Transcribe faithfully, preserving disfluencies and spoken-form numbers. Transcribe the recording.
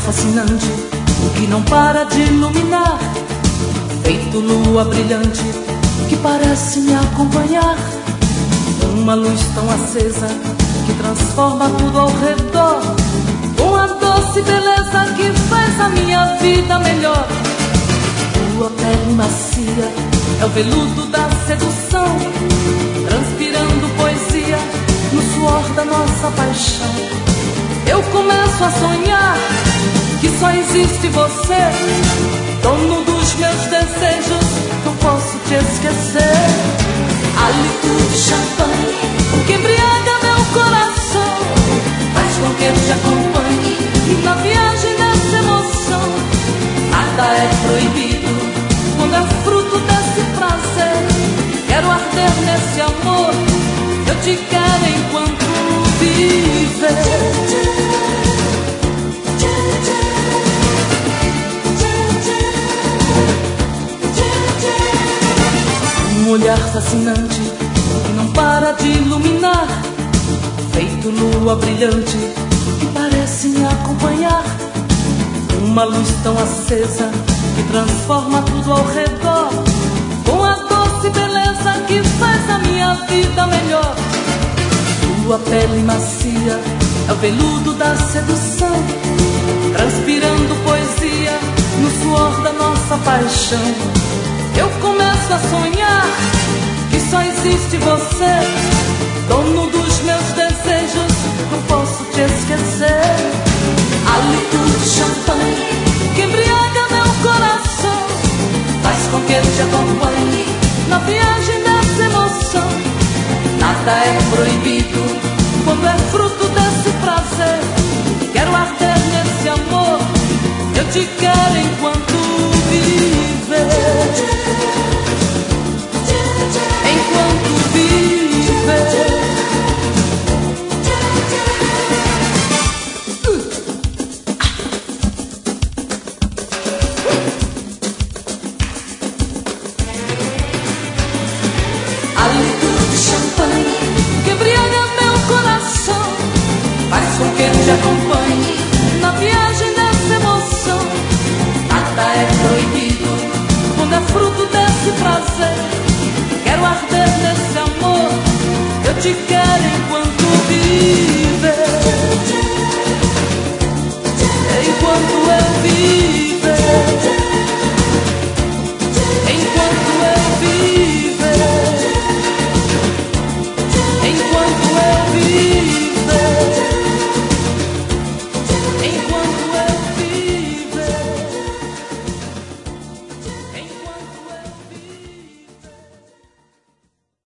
fascinante que não para de iluminar, feito lua brilhante que parece me acompanhar. Uma luz tão acesa que transforma tudo ao redor, com a doce beleza que faz a minha vida melhor. Tua pele macia é o veludo da sedução, transpirando poesia no suor da nossa paixão. Eu começo a sonhar que só existe você, dono dos meus desejos, não posso te esquecer. A líquido de champanhe que embriaga meu coração faz com que eu te acompanhe na viagem dessa emoção. Nada é proibido quando é fruto desse prazer. Quero arder nesse amor, eu te quero enquanto viver. Um olhar fascinante que não para de iluminar, feito lua brilhante que parece me acompanhar. Uma luz tão acesa que transforma tudo ao redor, com a doce beleza que faz a minha vida melhor. Tua pele macia é o veludo da sedução, transpirando poesia no suor da nossa paixão. Eu começo a sonhar que só existe você, dono dos meus desejos, não posso te esquecer. A líquido de champanhe que embriaga meu coração faz com que eu te acompanhe na viagem dessa emoção. Nada é proibido quando é fruto desse prazer. Quero arder nesse amor, eu te quero enquanto viver. Enquanto viver. A líquido de champanhe que embriaga meu coração faz com que eu te acompanhe na viagem dessa emoção. Nada é proibido quando é fruto desse prazer. Quero arder nesse amor, eu te quero enquanto